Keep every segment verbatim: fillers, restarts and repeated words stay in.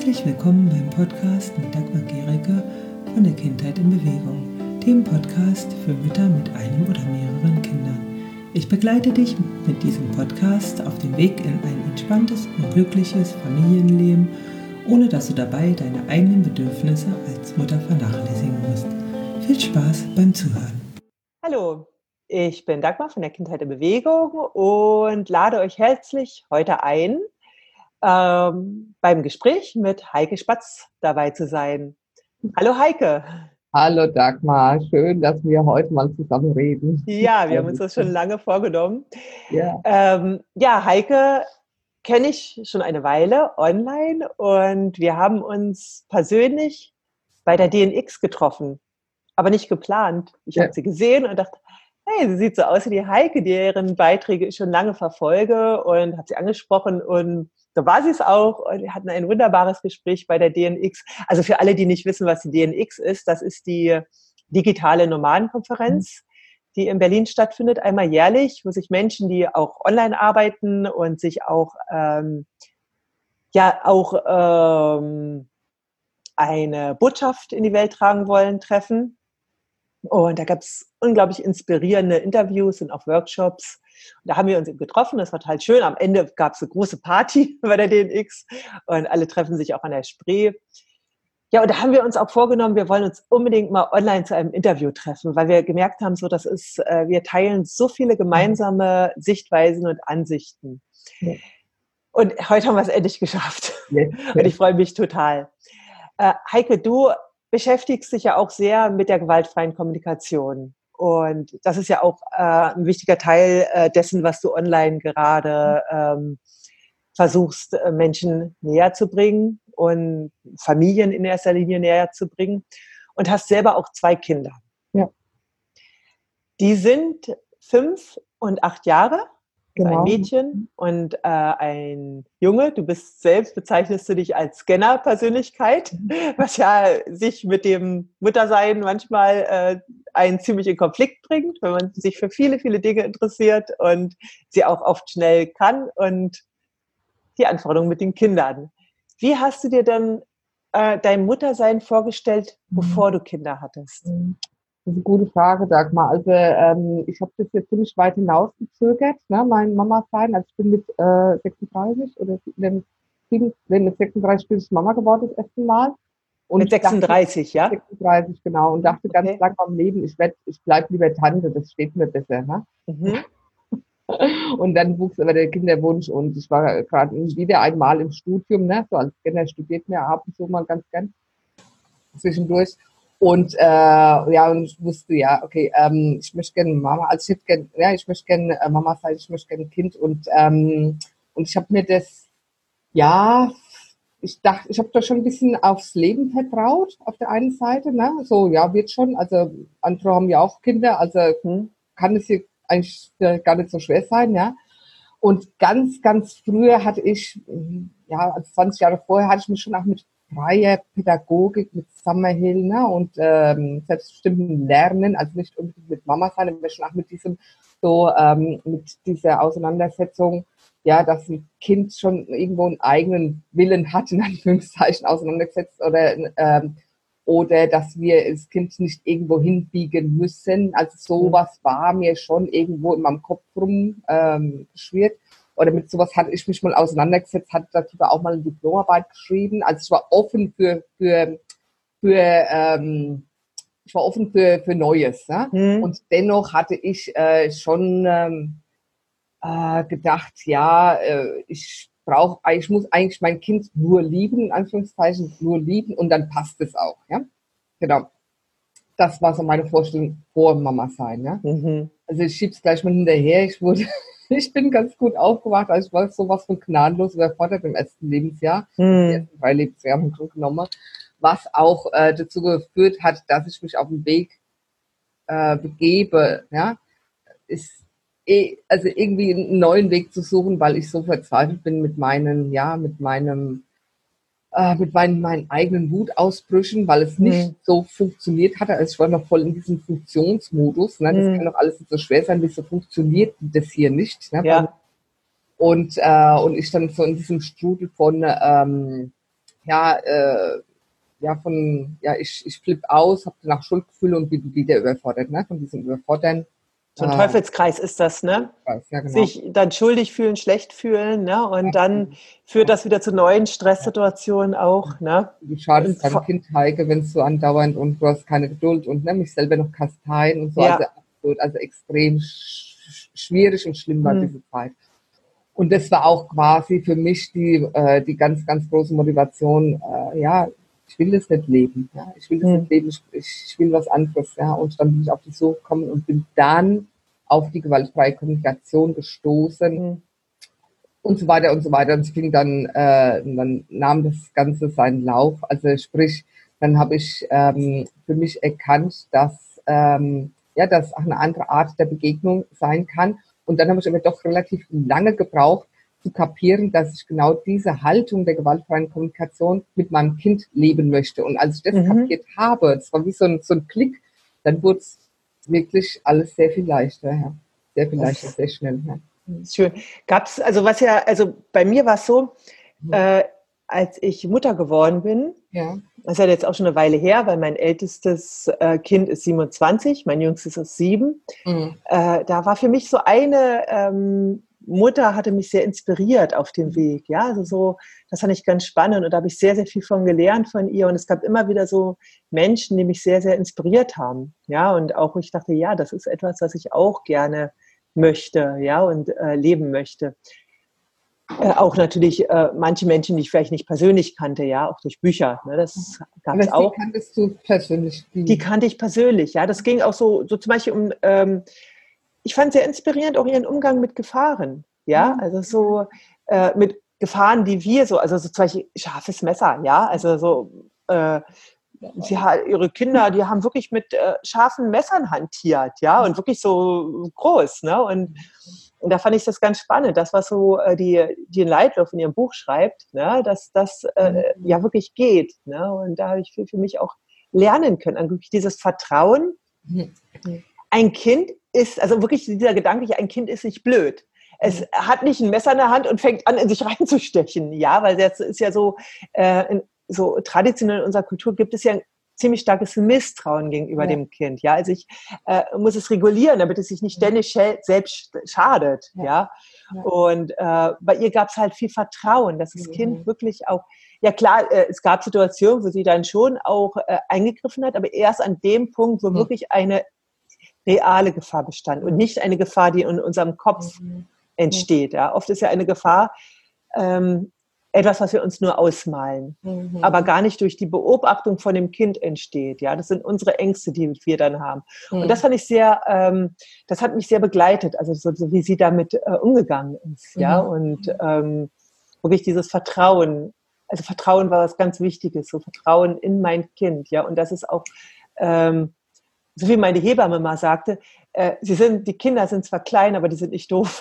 Herzlich willkommen beim Podcast mit Dagmar Gericke von der Kindheit in Bewegung, dem Podcast für Mütter mit einem oder mehreren Kindern. Ich begleite dich mit diesem Podcast auf dem Weg in ein entspanntes und glückliches Familienleben, ohne dass du dabei deine eigenen Bedürfnisse als Mutter vernachlässigen musst. Viel Spaß beim Zuhören. Hallo, ich bin Dagmar von der Kindheit in Bewegung und lade euch herzlich heute ein, ähm, beim Gespräch mit Heike Spatz dabei zu sein. Hallo Heike. Hallo Dagmar, schön, dass wir heute mal zusammen reden. Ja, wir haben uns das schon lange vorgenommen. Ja, Ähm, ja, Heike kenne ich schon eine Weile online und wir haben uns persönlich bei der D N X getroffen, aber nicht geplant. Ich Ja. habe sie gesehen und dachte, hey, sie sieht so aus wie die Heike, deren Beiträge ich schon lange verfolge, und habe sie angesprochen und da war sie es auch, und wir hatten ein wunderbares Gespräch bei der D N X. Also für alle, die nicht wissen, was die D N X ist, das ist die digitale Nomadenkonferenz, die in Berlin stattfindet, einmal jährlich, wo sich Menschen, die auch online arbeiten und sich auch, ähm, ja, auch ähm, eine Botschaft in die Welt tragen wollen, treffen. Und da gab es unglaublich inspirierende Interviews und auch Workshops. Und da haben wir uns getroffen, das war total schön. Am Ende gab es eine große Party bei der D N X und alle treffen sich auch an der Spree. Ja, und da haben wir uns auch vorgenommen, wir wollen uns unbedingt mal online zu einem Interview treffen, weil wir gemerkt haben, so, das ist, äh, wir teilen so viele gemeinsame Sichtweisen und Ansichten. Ja. Und heute haben wir es endlich geschafft. Ja. Und ich freue mich total. Äh, Heike, du beschäftigst dich ja auch sehr mit der gewaltfreien Kommunikation. Und das ist ja auch äh, ein wichtiger Teil äh, dessen, was du online gerade ähm, versuchst, äh, Menschen näher zu bringen und Familien in erster Linie näher zu bringen. Und hast selber auch zwei Kinder. Ja. Die sind fünf und acht Jahre. Also Genau. ein Mädchen und äh, ein Junge. Du bist selbst, bezeichnest du dich als Scanner-Persönlichkeit, was ja sich mit dem Muttersein manchmal äh, einen ziemlich in Konflikt bringt, wenn man sich für viele, viele Dinge interessiert und sie auch oft schnell kann, und die Anforderungen mit den Kindern. Wie hast du dir dann äh, dein Muttersein vorgestellt, bevor du Kinder hattest? Das ist eine gute Frage, Dagmar. Also ähm, ich habe das jetzt ziemlich weit hinausgezögert, ne, mein Mama sein. Also ich bin mit äh, sechsunddreißig oder mit, sieben, nee, mit sechsunddreißig bin ich Mama geworden das erste Mal. Und Mit sechsunddreißig, dachte, ja? sechsunddreißig, genau. Und dachte Okay. ganz lange am Leben, ich werd, ich bleib lieber Tante, das steht mir besser. Ne? Mhm. Und dann wuchs aber der Kinderwunsch und ich war gerade wieder einmal im Studium, ne? So als Kinder studiert mir ab und zu mal ganz gern zwischendurch. Und äh, ja, und ich wusste, ja, okay, ähm, ich möchte gerne Mama, also ich hätte gerne, ja, ich möchte gerne äh, Mama sein, ich möchte gerne ein Kind. Und ähm, und ich habe mir das, ja, ich dachte, ich habe da schon ein bisschen aufs Leben vertraut, auf der einen Seite, ne? So, ja, wird schon, also andere haben ja auch Kinder, also Mhm. kann es hier eigentlich gar nicht so schwer sein, ja. Und ganz, ganz früher hatte ich, ja, also zwanzig Jahre vorher hatte ich mich schon auch mit freier Pädagogik, mit Summerhill, ne, und ähm, selbstbestimmten Lernen, also nicht unbedingt mit Mama sein, aber schon auch mit diesem, so, ähm, mit dieser Auseinandersetzung, ja, dass ein Kind schon irgendwo einen eigenen Willen hat, in Anführungszeichen, auseinandergesetzt, oder, ähm, oder dass wir das Kind nicht irgendwo hinbiegen müssen. Also sowas war mir schon irgendwo in meinem Kopf rum ähm, geschwirrt. Oder mit sowas hatte ich mich mal auseinandergesetzt, hatte darüber auch mal eine Diplomarbeit geschrieben. Also ich war offen für, für, für ähm, ich war offen für, für Neues. Ne? Mhm. Und dennoch hatte ich äh, schon ähm, äh, gedacht, ja, äh, ich brauche, ich muss eigentlich mein Kind nur lieben, in Anführungszeichen, nur lieben, und dann passt es auch. Ja? Genau. Das war so meine Vorstellung vor Mama sein. Ja? Mhm. Also ich schieb's gleich mal hinterher. Ich wurde, ich bin ganz gut aufgewacht, also ich war sowas von gnadenlos überfordert im ersten Lebensjahr, Mhm. also die ersten drei Lebensjahre im Grunde genommen, was auch äh, dazu geführt hat, dass ich mich auf den Weg äh, begebe, ja, ist eh, also irgendwie einen neuen Weg zu suchen, weil ich so verzweifelt bin mit meinen, ja, mit meinem äh, mit meinen, meinen eigenen Wutausbrüchen, weil es nicht Mhm. so funktioniert hatte. Also ich war noch voll in diesem Funktionsmodus. Ne? Das Mhm. kann doch alles nicht so schwer sein, wieso funktioniert das hier nicht? Ne? Ja. Und, äh, und ich dann so in diesem Strudel von, ähm, ja, äh, ja, von, ja, ich, ich flippe aus, habe danach Schuldgefühle und bin wieder überfordert, ne, von diesem Überfordern. So ein Äh, Teufelskreis ist das, ne? ja, genau. Sich dann schuldig fühlen, schlecht fühlen, ne? Und Ja, dann führt das wieder zu neuen Stresssituationen auch, ne? du schadest Und deinem vor- Kind, Heike, wenn es so andauernd und du hast keine Geduld und ne, mich selber noch kasteien und so. Ja. Also, absolut, also extrem sch schwierig und schlimm war Mhm. diese Zeit. Und das war auch quasi für mich die, äh, die ganz, ganz große Motivation, äh, ja, ich will das nicht leben. Ja? Ich will das Mhm. nicht leben, ich, ich will was anderes. Ja? Und dann bin ich auf die Suche gekommen und bin dann auf die gewaltfreie Kommunikation gestoßen. Mhm. Und so weiter und so weiter. Und es fing dann, äh, dann nahm das Ganze seinen Lauf. Also sprich, dann habe ich ähm, für mich erkannt, dass ähm, ja, das auch eine andere Art der Begegnung sein kann. Und dann habe ich aber doch relativ lange gebraucht, zu kapieren, dass ich genau diese Haltung der gewaltfreien Kommunikation mit meinem Kind leben möchte. Und als ich das Mhm. kapiert habe, es war wie so ein, so ein Klick, dann wurde es wirklich alles sehr viel leichter. Ja. Sehr viel Das- leichter, sehr schnell. Ja. Schön. Gab's, also was ja, also bei mir war es so, äh, als ich Mutter geworden bin, Ja. das ist ja jetzt auch schon eine Weile her, weil mein ältestes äh, Kind ist siebenundzwanzig, mein jüngstes ist sieben. Mhm. Äh, da war für mich so eine ähm, Mutter, hatte mich sehr inspiriert auf dem Weg. Ja, also so, das fand ich ganz spannend und da habe ich sehr, sehr viel von gelernt von ihr. Und es gab immer wieder so Menschen, die mich sehr, sehr inspiriert haben. Ja, und auch ich dachte, ja, das ist etwas, was ich auch gerne möchte, ja, und äh, leben möchte. Äh, auch natürlich äh, manche Menschen, die ich vielleicht nicht persönlich kannte, ja, auch durch Bücher. Ne, das gab es Aber die auch. kanntest du persönlich? Die kannte ich persönlich, ja. Das ging auch so, so zum Beispiel um, ähm, ich fand sehr inspirierend auch ihren Umgang mit Gefahren, ja, also so äh, mit Gefahren, die wir so, also so zum Beispiel scharfes Messer, ja, also so, äh, sie hat, ihre Kinder, die haben wirklich mit äh, scharfen Messern hantiert, ja, und wirklich so groß, ne, und, und da fand ich das ganz spannend, das, was so äh, die, die Leitloff in ihrem Buch schreibt, ne, dass das äh, ja wirklich geht, ne, und da habe ich für, für mich auch lernen können, an wirklich dieses Vertrauen. Ein Kind ist, also wirklich dieser Gedanke, ein Kind ist nicht blöd. Es mhm. hat nicht ein Messer in der Hand und fängt an, in sich reinzustechen. Ja, weil das ist ja so, äh, in, so traditionell in unserer Kultur gibt es ja ein ziemlich starkes Misstrauen gegenüber ja. dem Kind. Ja, also ich äh, muss es regulieren, damit es sich nicht ständig sch- selbst schadet. Ja, ja? ja. Und äh, bei ihr gab es halt viel Vertrauen, dass das mhm. Kind wirklich auch, ja klar, äh, es gab Situationen, wo sie dann schon auch äh, eingegriffen hat, aber erst an dem Punkt, wo mhm. wirklich eine reale Gefahr bestand und nicht eine Gefahr, die in unserem Kopf mhm. entsteht. Ja. Oft ist ja eine Gefahr ähm, etwas, was wir uns nur ausmalen, mhm. aber gar nicht durch die Beobachtung von dem Kind entsteht. Ja. Das sind unsere Ängste, die wir dann haben. Mhm. Und das fand ich sehr, ähm, das hat mich sehr begleitet, also so, so wie sie damit äh, umgegangen ist. Mhm. Ja. Und ähm, wirklich dieses Vertrauen, also Vertrauen war was ganz Wichtiges, so Vertrauen in mein Kind. Ja. Und das ist auch ähm, so wie meine Hebamme mal sagte, äh, sie sind, die Kinder sind zwar klein, aber die sind nicht doof.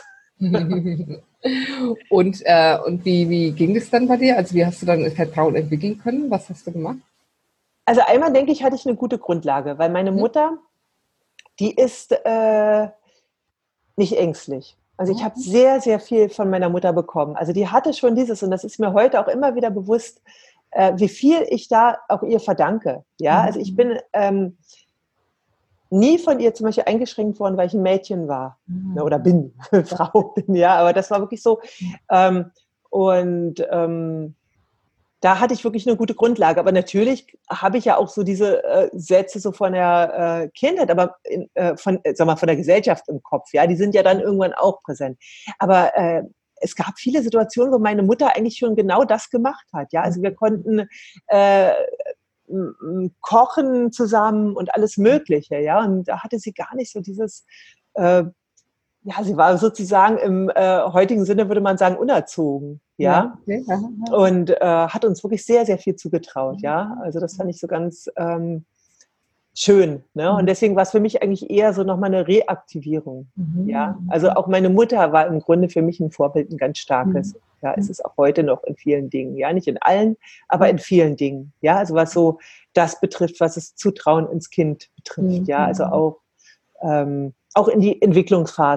und äh, und wie, wie ging es dann bei dir? Also wie hast du dann Vertrauen entwickeln können? Was hast du gemacht? Also einmal denke ich, hatte ich eine gute Grundlage, weil meine Mutter, die ist äh, nicht ängstlich. Also ich habe sehr, sehr viel von meiner Mutter bekommen. Also die hatte schon dieses, und das ist mir heute auch immer wieder bewusst, äh, wie viel ich da auch ihr verdanke. Ja, also ich bin ähm, nie von ihr zum Beispiel eingeschränkt worden, weil ich ein Mädchen war mhm. oder bin, Frau bin, ja, aber das war wirklich so. Ähm, und ähm, da hatte ich wirklich eine gute Grundlage. Aber natürlich habe ich ja auch so diese äh, Sätze so von der äh, Kindheit, aber in, äh, von, äh, sag mal, von der Gesellschaft im Kopf, ja, die sind ja dann irgendwann auch präsent. Aber äh, es gab viele Situationen, wo meine Mutter eigentlich schon genau das gemacht hat, ja, also wir konnten äh, kochen zusammen und alles Mögliche, ja, und da hatte sie gar nicht so dieses, äh, ja, sie war sozusagen im äh, heutigen Sinne, würde man sagen, unerzogen, ja, ja, okay. ja, ja. und äh, hat uns wirklich sehr, sehr viel zugetraut, ja, also das fand ich so ganz ähm, schön, ne, und deswegen war es für mich eigentlich eher so nochmal eine Reaktivierung, mhm. ja, also auch meine Mutter war im Grunde für mich ein Vorbild, ein ganz starkes, mhm. ja, es ist auch heute noch in vielen Dingen, ja, nicht in allen, aber in vielen Dingen, ja, also was so das betrifft, was das Zutrauen ins Kind betrifft, mhm. ja, also auch, ähm, auch in die Entwicklungsphasen,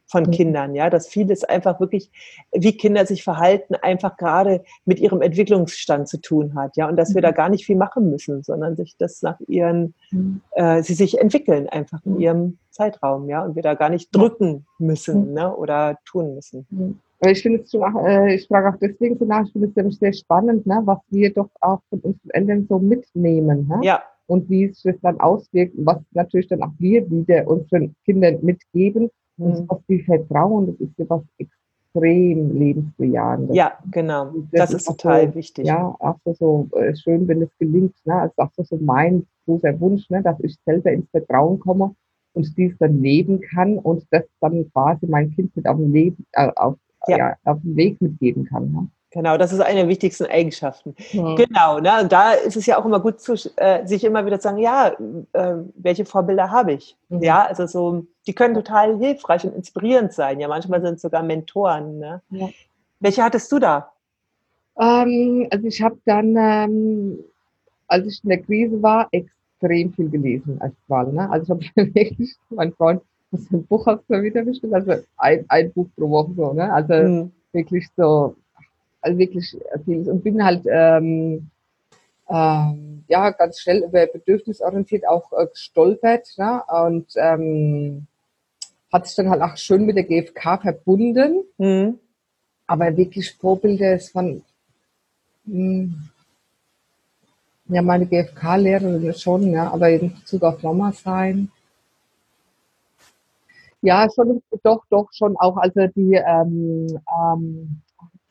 von Mhm. Kindern, ja, dass vieles einfach wirklich, wie Kinder sich verhalten, einfach gerade mit ihrem Entwicklungsstand zu tun hat, ja, und dass wir da gar nicht viel machen müssen, sondern sich das nach ihren, Mhm. äh, sie sich entwickeln einfach in Mhm. ihrem Zeitraum, ja, und wir da gar nicht Ja. drücken müssen, Mhm. ne, oder tun müssen. Mhm. Aber ich finde es schon auch, äh, ich frage auch deswegen so nach, ich finde es nämlich sehr spannend, ne, was wir doch auch von unseren Eltern so mitnehmen, ne? Ja, Und wie es sich das dann auswirkt, und was natürlich dann auch wir wieder unseren Kindern mitgeben. Und hm. sowas wie Vertrauen, das ist ja was extrem lebensbejahendes. Ja, genau. Und Das ist auch total so, wichtig. ja, auch so, so äh, schön, wenn es gelingt, ne? Also auch so, so mein großer Wunsch, ne? Dass ich selber ins Vertrauen komme und dies dann leben kann und das dann quasi mein Kind mit auf den, Leben, äh, auf, Ja. ja, auf den Weg mitgeben kann. Ne? Genau, das ist eine der wichtigsten Eigenschaften. Mhm. Genau, ne? Und da ist es ja auch immer gut, zu, äh, sich immer wieder zu sagen, ja, äh, welche Vorbilder habe ich? Mhm. Ja, also so, die können total hilfreich und inspirierend sein. Ja, manchmal sind es sogar Mentoren. Ne? Ja. Welche hattest du da? Ähm, also ich habe dann, ähm, als ich in der Krise war, extrem viel gelesen als Wahl. Ne? Also ich habe wirklich, mein Freund, was für ein Buch hast du da wieder bestimmt? Also ein, ein Buch pro Woche so, ne? Also Hm. wirklich so, also wirklich vieles. Und bin halt ähm, ähm, ja ganz schnell über bedürfnisorientiert auch äh, gestolpert, ne? Und ähm, hat sich dann halt auch schön mit der G F K verbunden. Hm. Aber wirklich Vorbilder ist von mh, ja, meine G F K-Lehrerin schon, ja, aber in Bezug auf Mama sein. Ja, schon, doch, doch, schon auch, also die, ähm, ähm,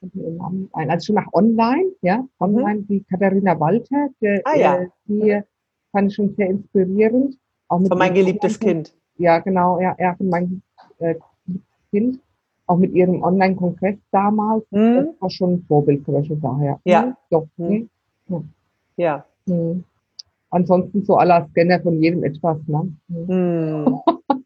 also schon nach online, ja, online, die Katharina Walter, der, Ah äh, ja, die mhm. fand ich schon sehr inspirierend. Auch mit Von mein ihrem geliebtes Online- Kind. Ja, genau, ja, ja, von meinem äh, Kind. Auch mit ihrem Online-Kongress damals. Das Hm. war schon ein Vorbild für welche Sache, ja. Ja. Mhm, doch, Hm. mhm, ja. Ja. Mhm. Ansonsten so à la Scanner von jedem etwas, ne? Mhm. Hm.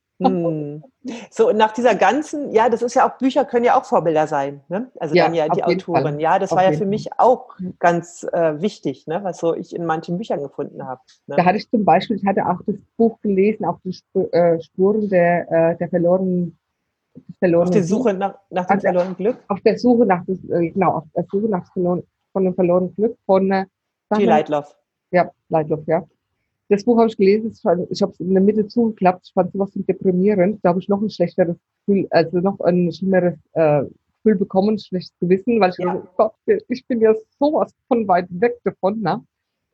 Hm. So, und nach dieser ganzen, ja, das ist ja auch, Bücher können ja auch Vorbilder sein, ne? Also dann Ja, ja die auf jeden Autorin. Fall. Ja, das Auf war ja jeden für Fall. mich auch Ja. ganz äh, wichtig, ne? Was so ich in manchen Büchern gefunden habe. Da Ne? hatte ich zum Beispiel, ich hatte auch das Buch gelesen, auch die Sp äh, Spuren der, äh, der verlorenen, des Auf verlorenen der Glücks. Suche nach, nach dem Also verlorenen Glück. auf der Suche nach des, äh, genau, auf der Suche nach des verloren, von dem verlorenen Glück von äh, sag G. mal, Lightloff. ja, Leitloff, ja. Das Buch habe ich gelesen, ich, fand- ich habe es in der Mitte zugeklappt, ich fand sowas deprimierend, da habe ich noch ein schlechteres Gefühl, also noch ein schlimmeres äh, Gefühl bekommen, ein schlechtes Gewissen, weil ich Ja. dachte, Gott, ich bin ja sowas von weit weg davon, ne?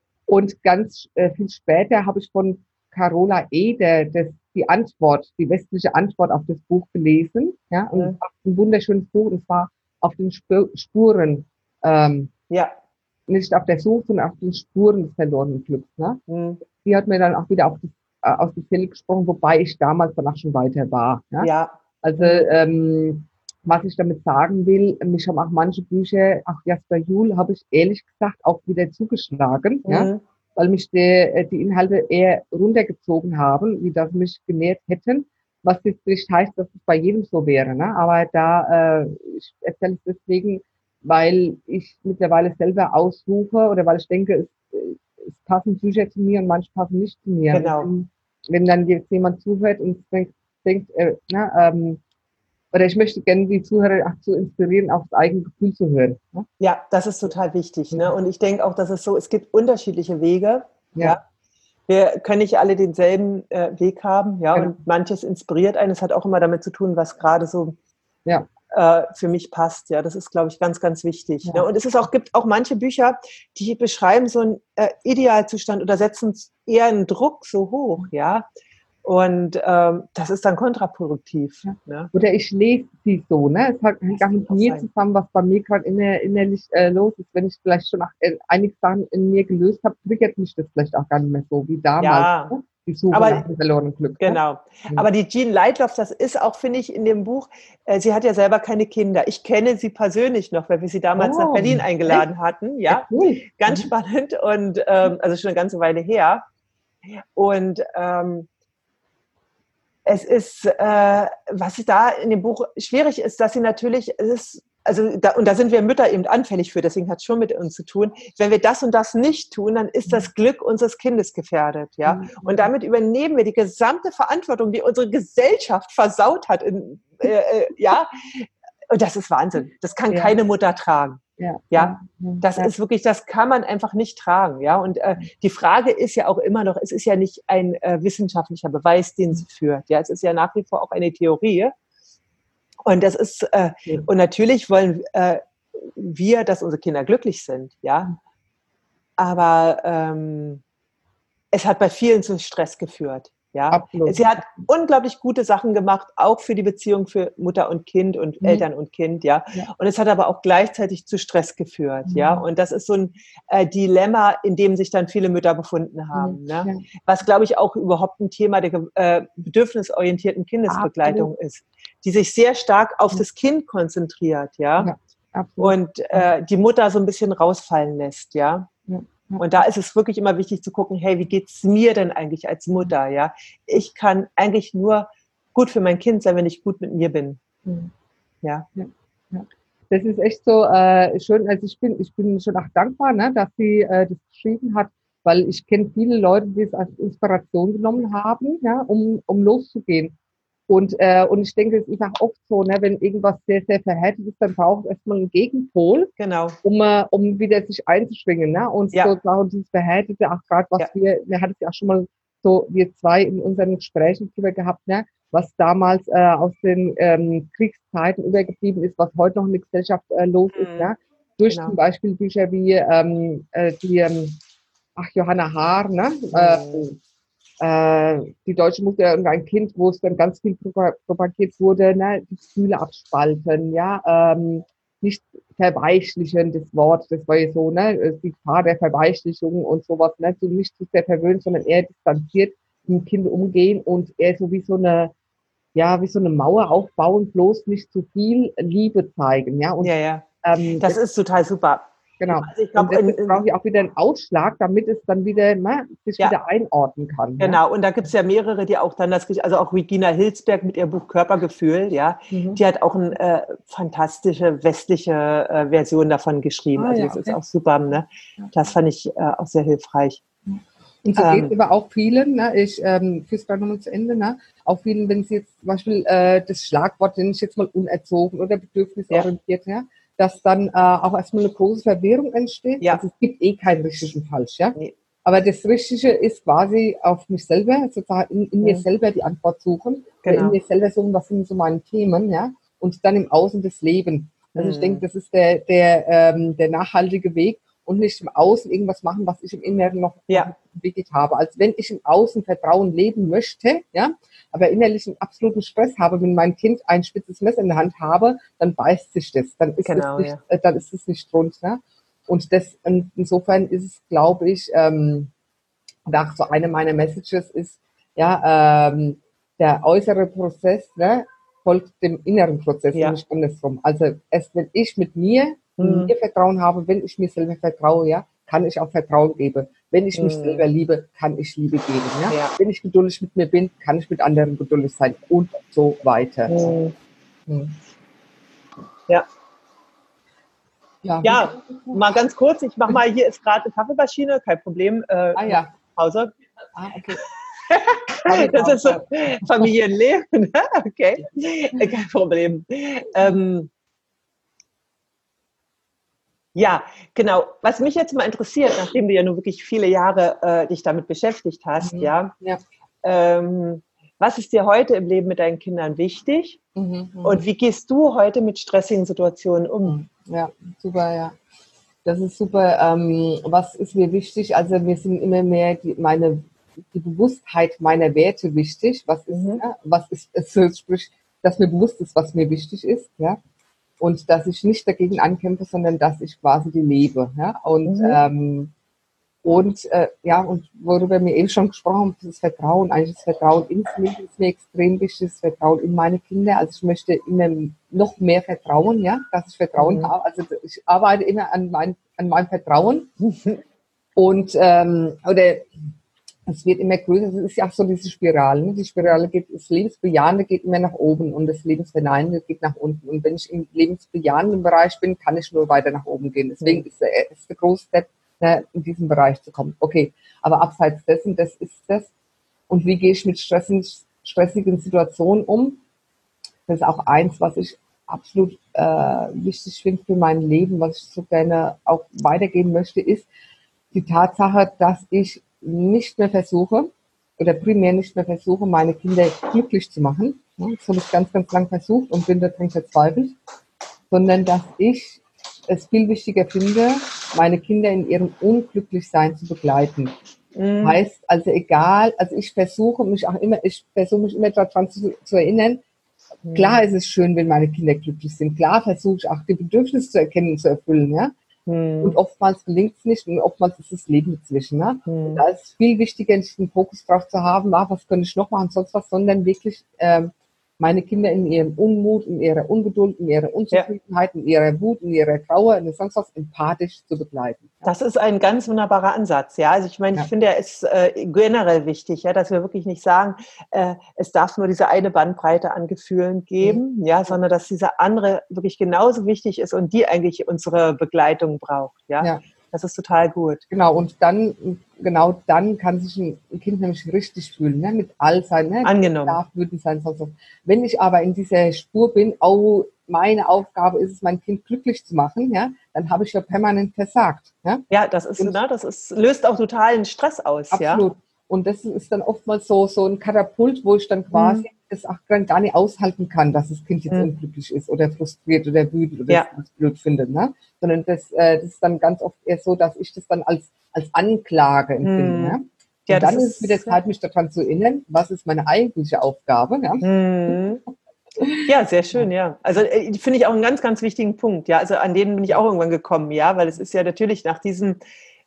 Und ganz äh, viel später habe ich von Carola Eder das, die Antwort, die westliche Antwort auf das Buch gelesen, ja, und Mhm. ein wunderschönes Buch, und zwar auf den Spur, Spuren, ähm, Ja. nicht auf der Suche, sondern auf den Spuren des verlorenen Glücks, ne? Mhm. Die hat mir dann auch wieder auf das, äh, aus der Seele gesprochen, wobei ich damals danach schon weiter war. Ja? Ja. Also, Mhm. ähm, was ich damit sagen will, mich haben auch manche Bücher, auch Jasper Juhl, habe ich ehrlich gesagt auch wieder zugeschlagen, ja? Mhm. Weil mich die, die Inhalte eher runtergezogen haben, wie das mich genährt hätten. Was jetzt nicht heißt, dass es bei jedem so wäre. Ne? Aber da äh, ich erzähle es deswegen, weil ich mittlerweile selber aussuche oder weil ich denke, es, es passen Bücher zu mir und manche passen nicht zu mir. Genau. Wenn, wenn dann jetzt jemand zuhört und denkt, denkt äh, na, ähm, oder ich möchte gerne die Zuhörer auch zu inspirieren, auf das eigene Gefühl zu hören. Ne? Ja, das ist total wichtig. Ne? Ja. Und ich denke auch, dass es so, es gibt unterschiedliche Wege. Ja. Ja. Wir können nicht alle denselben äh, Weg haben, ja, Genau. und manches inspiriert einen. Es hat auch immer damit zu tun, was gerade so Ja. äh, für mich passt. Ja, das ist, glaube ich, ganz, ganz wichtig. Ja. Ne? Und es ist auch, gibt auch manche Bücher, die beschreiben so einen äh, Idealzustand oder setzen eher einen Druck so hoch, ja. Und ähm, das ist dann kontraproduktiv. Ja. Ne? Oder ich lese sie so, ne? Es hat- hängt auch mit kann auch mir sein. zusammen, was bei mir gerade inner, innerlich äh, los ist. Wenn ich vielleicht schon nach, äh, einige Sachen in mir gelöst habe, triggert mich das vielleicht auch gar nicht mehr so wie damals. Ja. Ne? Die Suche Aber- nach dem verlorenen Glück. Ne? Genau. Mhm. Aber die Jean Lightloff, das ist auch, finde ich, in dem Buch, äh, sie hat ja selber keine Kinder. Ich kenne sie persönlich noch, weil wir sie damals Oh, nach Berlin eingeladen hatten. Ja, cool. ganz Mhm. spannend und ähm, also schon eine ganze Weile her. Und ähm, es ist, äh, was da in dem Buch schwierig ist, dass sie natürlich, es ist, also da, und da sind wir Mütter eben anfällig für, deswegen hat es schon mit uns zu tun. Wenn wir das und das nicht tun, dann ist das Glück unseres Kindes gefährdet, ja. Mhm. Und damit übernehmen wir die gesamte Verantwortung, die unsere Gesellschaft versaut hat in äh, äh, ja, und das ist Wahnsinn. Das kann Ja. keine Mutter tragen. Ja, Ja, ja, das ja. ist wirklich, das kann man einfach nicht tragen. Ja, und äh, die Frage ist ja auch immer noch, es ist ja nicht ein äh, wissenschaftlicher Beweis, den sie führt. Ja, es ist ja nach wie vor auch eine Theorie. Und das ist, äh, Ja. und natürlich wollen äh, wir, dass unsere Kinder glücklich sind. Ja, aber ähm, es hat bei vielen zu Stress geführt. Ja, Absolut. sie hat unglaublich gute Sachen gemacht, auch für die Beziehung für Mutter und Kind und Mhm. Eltern und Kind, ja. Ja. Und es hat aber auch gleichzeitig zu Stress geführt, Mhm. ja. Und das ist so ein äh, Dilemma, in dem sich dann viele Mütter befunden haben, Mhm. ne? Ja. Was, glaube ich, auch überhaupt ein Thema der äh, bedürfnisorientierten Kindesbegleitung Absolut. ist, die sich sehr stark auf Ja. das Kind konzentriert, ja. Ja, absolut. Und äh, die Mutter so ein bisschen rausfallen lässt, ja. Ja. Ja. Und da ist es wirklich immer wichtig zu gucken, hey, wie geht's mir denn eigentlich als Mutter, ja? Ich kann eigentlich nur gut für mein Kind sein, wenn ich gut mit mir bin, Mhm. ja. Ja, ja. Das ist echt so äh, schön. Also ich bin, ich bin schon auch dankbar, ne, dass sie äh, das geschrieben hat, weil ich kenne viele Leute, die es als Inspiration genommen haben, ja, um, um loszugehen. Und, äh, und ich denke, es ist auch oft so, ne, wenn irgendwas sehr, sehr verhärtet ist, dann braucht es erstmal einen Gegenpol, Genau, um, äh, um wieder sich einzuschwingen. Ne? Und Ja. sozusagen dieses Verhärtete, auch gerade was Ja. wir, wir hatten es ja auch schon mal so, wir zwei in unseren Gesprächen drüber gehabt, ne? Was damals äh, aus den ähm, Kriegszeiten übergeblieben ist, was heute noch in der Gesellschaft äh, los ist. Mhm. Ne? Durch Genau. zum Beispiel Bücher wie ähm, äh, die, ähm, ach, Johanna Haar, ne? Mhm. Äh, äh, die deutsche Mutter und ein Kind, wo es dann ganz viel propagiert wurde, ne? Die Gefühle abspalten, ja, ähm, nicht verweichlichen, das Wort, das war ja so, ne, die Gefahr der Verweichlichung und sowas, ne, so nicht zu sehr verwöhnt, sondern eher distanziert mit dem Kind umgehen und eher so wie so eine, ja, wie so eine Mauer aufbauen, bloß nicht zu viel Liebe zeigen, ja, und Ja, ja. ähm, Das ist total super. genau. Also ich Und glaube, in, deswegen in, brauche ich auch wieder einen Ausschlag, damit es dann wieder, ne, sich Ja. wieder einordnen kann. Genau, und da gibt es ja mehrere, die auch dann das, also auch Regina Hilsberg mit ihrem Buch Körpergefühl, ja, Ja? Mhm. die hat auch eine äh, fantastische westliche äh, Version davon geschrieben. Ah, also ja, das okay. ist auch super, ne? Das fand ich äh, auch sehr hilfreich. Und so Ähm. geht es aber auch vielen, ne, ich ähm, führe es gerade nochmal zu Ende, ne, auch vielen, wenn sie jetzt zum Beispiel äh, das Schlagwort, nenne ich jetzt mal unerzogen oder bedürfnisorientiert, ja, dass dann äh, auch erstmal eine große Verwirrung entsteht. Ja. Also es gibt eh kein richtig und falsch, ja. Nee. Aber das Richtige ist quasi auf mich selber, sozusagen in, in mir Mhm. selber die Antwort suchen, oder Genau. in mir selber suchen, was sind so meine Themen, ja, und dann im Außen das Leben. Also ich Mhm. denke, das ist der, der, ähm, der nachhaltige Weg und nicht im Außen irgendwas machen, was ich im Inneren noch Ja. entwickelt habe. Als wenn ich im Außen Vertrauen leben möchte, ja, aber innerlich einen absoluten Stress habe, wenn mein Kind ein spitzes Messer in der Hand habe, dann beißt sich das, dann ist Genau, es nicht, ja. äh, dann ist es nicht rund, ne? Und das, und insofern ist es, glaube ich, ähm, nach so eine meiner Messages ist, ja, ähm, der äußere Prozess, ne, folgt dem inneren Prozess Ja. und nicht andersrum. Also erst wenn ich mit mir, Mhm. mir Vertrauen habe, wenn ich mir selber vertraue, ja, kann ich auch Vertrauen geben. Wenn ich mich Mhm. selber liebe, kann ich Liebe geben. Ja? Ja. Wenn ich geduldig mit mir bin, kann ich mit anderen geduldig sein und so weiter. Mhm. Mhm. Ja. Ja, Ja, mal ganz kurz, ich mache mal, hier ist gerade eine Kaffeemaschine, kein Problem. Äh, Ah ja. Pause. Ah, okay. Das ist so Familienleben, ne? Okay, kein Problem. Ähm, ja, genau. Was mich jetzt mal interessiert, nachdem du ja nun wirklich viele Jahre äh, dich damit beschäftigt hast, Mhm. ja, Ja. ähm, was ist dir heute im Leben mit deinen Kindern wichtig? Mhm. Mhm. Und wie gehst du heute mit stressigen Situationen um? Ja, super, ja. Das ist super. Ähm, was ist mir wichtig? Also mir sind immer mehr die, meine, die Bewusstheit meiner Werte wichtig. Was ist, Mhm. ja, was ist, also sprich, dass mir bewusst ist, was mir wichtig ist, ja. Und dass ich nicht dagegen ankämpfe, sondern dass ich quasi die lebe, ja. Und, Mhm. ähm, und äh, ja, und worüber wir eben schon gesprochen haben, das Vertrauen, eigentlich das Vertrauen ins Leben ist mir extrem wichtig, das Vertrauen in meine Kinder. Also ich möchte immer noch mehr vertrauen, ja, dass ich Vertrauen Mhm. habe. Also ich arbeite immer an, mein, an meinem Vertrauen. Und ähm, oder es wird immer größer. Es ist ja auch so diese Spirale. Ne? Die Spirale geht, das Lebensbejahende geht immer nach oben und das Lebensverneinende geht nach unten. Und wenn ich im lebensbejahenden Bereich bin, kann ich nur weiter nach oben gehen. Deswegen Mhm. ist der erste große Step, ne, in diesen Bereich zu kommen. Okay, aber abseits dessen, das ist das. Und wie gehe ich mit stressigen, stressigen Situationen um? das ist auch eins, was ich absolut äh, wichtig finde für mein Leben, was ich so gerne auch weitergeben möchte, ist die Tatsache, dass ich nicht mehr versuche oder primär nicht mehr versuche, meine Kinder glücklich zu machen. Ja, das habe ich ganz, ganz lang versucht und bin daran verzweifelt, sondern dass ich es viel wichtiger finde, meine Kinder in ihrem Unglücklichsein zu begleiten. Mhm. Heißt also egal, also ich versuche mich auch immer, ich versuche mich immer daran zu, zu erinnern, klar ist es schön, wenn meine Kinder glücklich sind. Klar versuche ich auch die Bedürfnisse zu erkennen und zu erfüllen, ja. Mhm. Und oftmals gelingt es nicht und oftmals ist das Leben dazwischen, ne? Mhm. Und da ist es viel wichtiger, nicht den Fokus drauf zu haben, ah, was könnte ich noch machen, sonst was, sondern wirklich ähm, meine Kinder in ihrem Unmut, in ihrer Ungeduld, in ihrer Unzufriedenheit, ja. in ihrer Wut, in ihrer Trauer, in sonst was empathisch zu begleiten. Ja. Das ist ein ganz wunderbarer Ansatz, ja. Also ich meine, ich Ja. finde, er ist äh, generell wichtig, ja, dass wir wirklich nicht sagen, äh, es darf nur diese eine Bandbreite an Gefühlen geben, ja, sondern dass dieser andere wirklich genauso wichtig ist und die eigentlich unsere Begleitung braucht, ja. Ja. Das ist total gut. Genau, und dann, genau dann kann sich ein Kind nämlich richtig fühlen, ne? Mit all seinen, ne? Angenommen. Darf, würden sein, sonst was. Wenn ich aber in dieser Spur bin, oh, meine Aufgabe ist es, mein Kind glücklich zu machen, ja, dann habe ich ja permanent versagt. Ja, ja das ist, und, ne, das ist, löst auch totalen Stress aus. Absolut. Ja? Und das ist dann oftmals so, so ein Katapult, wo ich dann quasi mhm. das auch gar nicht aushalten kann, dass das Kind jetzt mhm. unglücklich ist oder frustriert oder wütend oder ja. es blöd findet. Ne? Sondern das, äh, das ist dann ganz oft eher so, dass ich das dann als, als Anklage empfinde. Mhm. Ne? Und ja, dann ist ist es wieder Zeit, mich daran zu erinnern, was ist meine eigentliche Aufgabe. Ja, mhm. ja sehr schön, ja. Also äh, finde ich auch einen ganz, ganz wichtigen Punkt. Ja, also an den bin ich auch irgendwann gekommen, ja, weil es ist ja natürlich nach diesem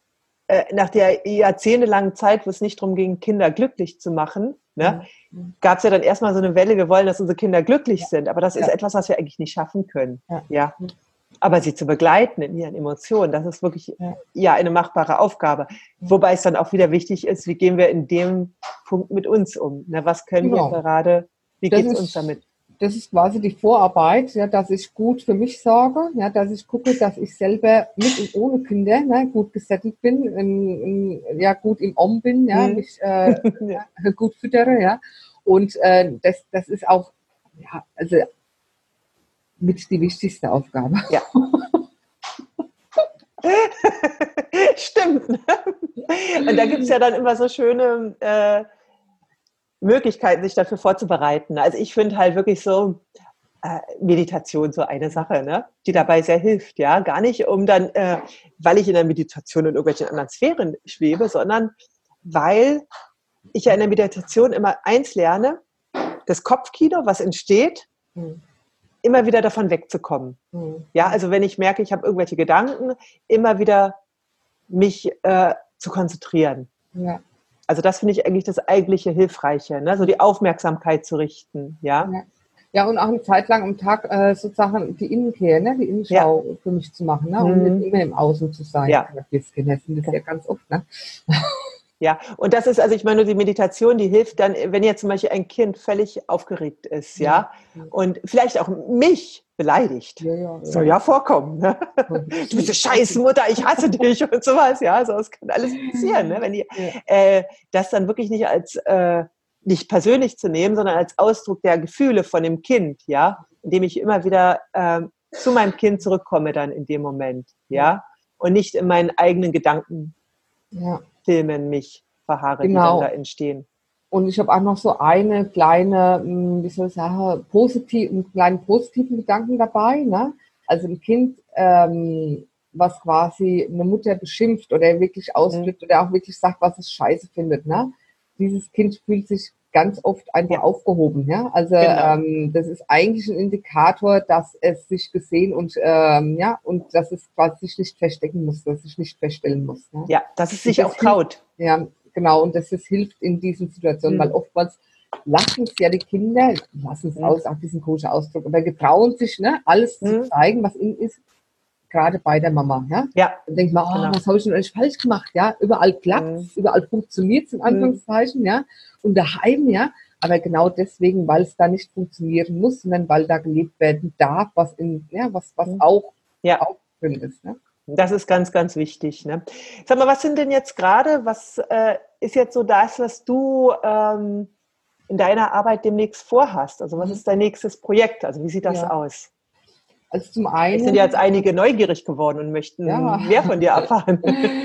nach der jahrzehntelangen Zeit, wo es nicht darum ging, Kinder glücklich zu machen, ne, mhm. gab es ja dann erstmal so eine Welle, wir wollen, dass unsere Kinder glücklich ja. sind. Aber das ist ja. etwas, was wir eigentlich nicht schaffen können. Ja. ja. Aber sie zu begleiten in ihren Emotionen, das ist wirklich ja, ja eine machbare Aufgabe. Wobei es dann auch wieder wichtig ist, wie gehen wir in dem Punkt mit uns um? Ne, was können genau. wir gerade, wie geht es uns damit? Das ist quasi die Vorarbeit, ja, dass ich gut für mich sorge, ja, dass ich gucke, dass ich selber mit und ohne Kinder ne, gut gesettelt bin, in, in, ja, gut im Om bin, ja, mhm. mich äh, ja, gut füttere, ja. Und äh, das, das ist auch, ja, also mit die wichtigste Aufgabe. Ja. Stimmt. Und da gibt es ja dann immer so schöne äh, Möglichkeiten, sich dafür vorzubereiten. Also ich finde halt wirklich so äh, Meditation so eine Sache, ne, die dabei sehr hilft, ja, gar nicht um dann, äh, weil ich in der Meditation in irgendwelchen anderen Sphären schwebe, sondern weil ich ja in der Meditation immer eins lerne, das Kopfkino, was entsteht, mhm. immer wieder davon wegzukommen. Mhm. Ja, also wenn ich merke, ich habe irgendwelche Gedanken, immer wieder mich äh, zu konzentrieren. Ja. Also das finde ich eigentlich das eigentliche Hilfreiche, ne? So die Aufmerksamkeit zu richten, ja. Ja, ja und auch eine Zeit lang am Tag äh, sozusagen die Innenkehr, ne? Die Innenschau ja. für mich zu machen, ne? Mhm. Und nicht immer im Außen zu sein. Ja. Wir finden das ja ganz oft, ne? Ja, und das ist, also ich meine, die Meditation, die hilft dann, wenn jetzt zum Beispiel ein Kind völlig aufgeregt ist, ja, ja. und vielleicht auch mich beleidigt. Ja, ja, ja. Soll ja vorkommen. Ne? Du bist eine Scheißmutter, ich hasse dich und sowas, ja, also das kann alles passieren, ne? Wenn die, ja. äh, das dann wirklich nicht als, äh, nicht persönlich zu nehmen, sondern als Ausdruck der Gefühle von dem Kind, ja, indem ich immer wieder äh, zu meinem Kind zurückkomme dann in dem Moment, ja, und nicht in meinen eigenen Gedanken ja. Filmen mich verharre, genau. die dann da entstehen. Und ich habe auch noch so eine kleine, wie soll ich sagen, positiv, einen kleinen positiven Gedanken dabei. Ne? Also ein Kind, ähm, was quasi eine Mutter beschimpft oder wirklich ausflippt mhm. oder auch wirklich sagt, was es scheiße findet. Ne? Dieses Kind fühlt sich ganz oft einfach ja. aufgehoben. Ja? Also genau. ähm, das ist eigentlich ein Indikator, dass es sich gesehen und ähm, ja und dass es quasi sich nicht verstecken muss, dass es sich nicht verstellen muss. Ne? Ja, dass es sich das auch traut. Hilft, ja, genau. Und dass es hilft in diesen Situationen, mhm. weil oftmals lassen es ja die Kinder, lassen es mhm. aus, auch diesen komischen Ausdruck, aber getrauen sich, ne, alles mhm. zu zeigen, was ihnen ist. Gerade bei der Mama, ja. Ja. Dann denkt man, oh, genau. was habe ich denn eigentlich falsch gemacht, ja. Überall klappt es, mhm. überall funktioniert es, in Anführungszeichen, mhm. ja. Und daheim, ja. Aber genau deswegen, weil es da nicht funktionieren muss, sondern weil da gelebt werden darf, was in, ja, was, was mhm. auch, ja. auch drin ist, ne. Das ist ganz, ganz wichtig, ne. Sag mal, was sind denn jetzt gerade, was äh, ist jetzt so das, was du ähm, in deiner Arbeit demnächst vorhast. Also was ist dein nächstes Projekt? Also wie sieht das Ja. aus? Also zum einen... Es sind jetzt einige neugierig geworden und möchten Ja. mehr von dir erfahren.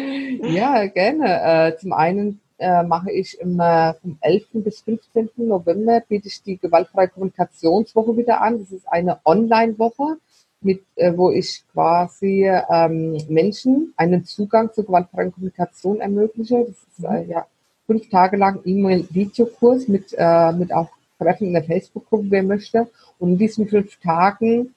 Ja, gerne. Äh, zum einen äh, mache ich immer vom elften bis fünfzehnten November biete ich die gewaltfreie Kommunikationswoche wieder an. Das ist eine Online-Woche, mit, äh, wo ich quasi ähm, Menschen einen Zugang zur gewaltfreien Kommunikation ermögliche. Das ist äh, ja fünf Tage lang E-Mail-Videokurs mit, äh, mit auch Treffen in der Facebook-Gruppe, wer möchte. Und in diesen fünf Tagen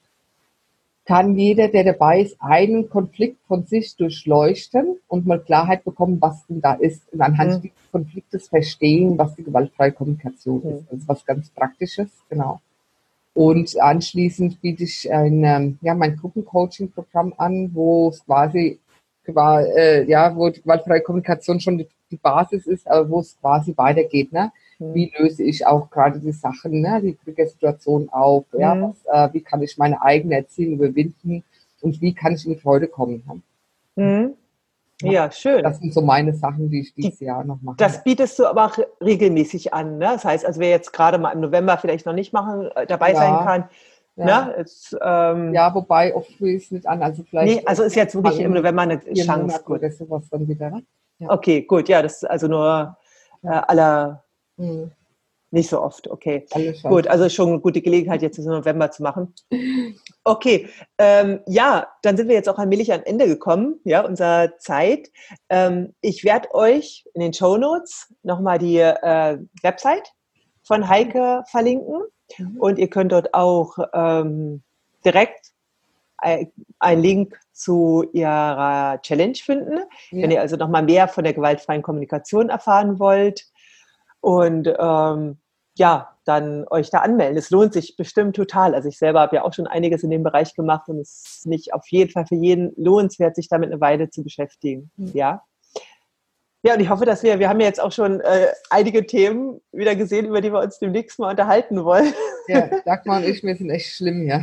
kann jeder, der dabei ist, einen Konflikt von sich durchleuchten und mal Klarheit bekommen, was denn da ist. Und anhand mhm. dieses Konfliktes verstehen, was die gewaltfreie Kommunikation mhm. ist. Also was ganz Praktisches, genau. Und anschließend biete ich ein, ja, mein Gruppencoaching-Programm an, wo es quasi, äh, ja, wo die gewaltfreie Kommunikation schon die, die Basis ist, aber wo es quasi weitergeht, ne? Wie löse ich auch gerade die Sachen, ne, die Situation auf? Ja, mhm. was, äh, wie kann ich meine eigene Erziehung überwinden und wie kann ich in Freude kommen? Ne? Mhm. Ja, ja, schön. Das sind so meine Sachen, die ich dieses die, Jahr noch mache. Das bietest du aber auch regelmäßig an. Ne? Das heißt, also wer jetzt gerade mal im November vielleicht noch nicht machen, dabei ja. sein kann. Ja. Ne? Jetzt, ähm, ja, wobei oft fühle ich es nicht an. Also, vielleicht nee, also ist jetzt wirklich im November eine Chance. Gut. Oder sowas dann wieder, ne? Ja. Okay, gut. Ja, das ist also nur äh, aller... Hm. Nicht so oft, okay. Gut, also schon eine gute Gelegenheit, jetzt im November zu machen. Okay, ähm, ja, dann sind wir jetzt auch allmählich am Ende gekommen, ja, unserer Zeit. Ähm, ich werde euch in den Shownotes nochmal die äh, Website von Heike verlinken mhm. und ihr könnt dort auch ähm, direkt ein, einen Link zu ihrer Challenge finden, ja. Wenn ihr also nochmal mehr von der gewaltfreien Kommunikation erfahren wollt. Und ähm, ja, dann euch da anmelden. Es lohnt sich bestimmt total. Also ich selber habe ja auch schon einiges in dem Bereich gemacht und es ist nicht auf jeden Fall für jeden lohnenswert, sich damit eine Weile zu beschäftigen. Mhm. Ja. Ja, und ich hoffe, dass wir, wir haben ja jetzt auch schon äh, einige Themen wieder gesehen, über die wir uns demnächst mal unterhalten wollen. Ja, Dagmar und ich, wir sind echt schlimm, ja.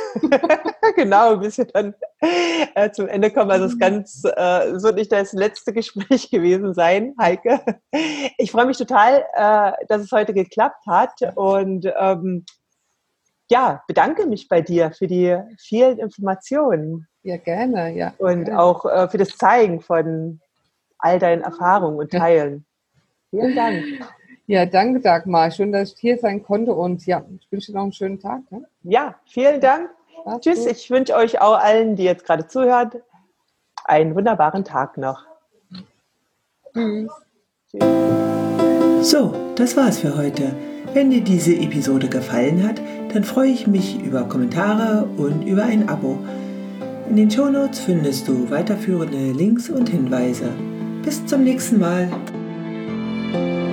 Genau, bis wir dann äh, zum Ende kommen. Also es ist ganz, äh, es wird nicht das letzte Gespräch gewesen sein, Heike. Ich freue mich total, äh, dass es heute geklappt hat und ähm, ja, bedanke mich bei dir für die vielen Informationen. Ja, gerne, ja. Und gerne. auch äh, für das Zeigen von all deinen Erfahrungen und Teilen. Vielen Dank. Ja, danke, Dagmar. Schön, dass ich hier sein konnte und ja, ich wünsche dir noch einen schönen Tag. Ne? Ja, vielen Dank. Mach's Tschüss. Gut. Ich wünsche euch auch allen, die jetzt gerade zuhören, einen wunderbaren Tag noch. Tschüss. Tschüss. So, das war's für heute. Wenn dir diese Episode gefallen hat, dann freue ich mich über Kommentare und über ein Abo. In den Shownotes findest du weiterführende Links und Hinweise. Bis zum nächsten Mal.